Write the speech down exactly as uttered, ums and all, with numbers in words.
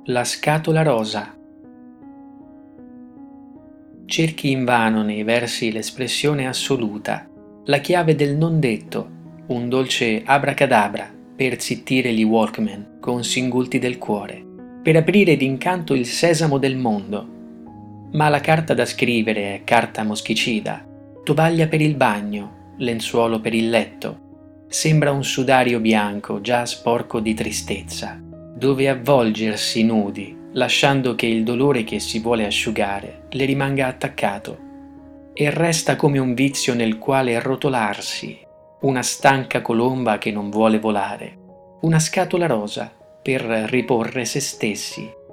La scatola rosa. Cerchi invano nei versi l'espressione assoluta, la chiave del non detto, un dolce abracadabra per zittire gli Walkman con singulti del cuore, per aprire d'incanto il sesamo del mondo. Ma la carta da scrivere è carta moschicida, tovaglia per il bagno, lenzuolo per il letto. Sembra un sudario bianco già sporco di tristezza, dove avvolgersi nudi, lasciando che il dolore che si vuole asciugare le rimanga attaccato. E resta come un vizio nel quale rotolarsi, una stanca colomba che non vuole volare, una scatola rosa per riporre se stessi.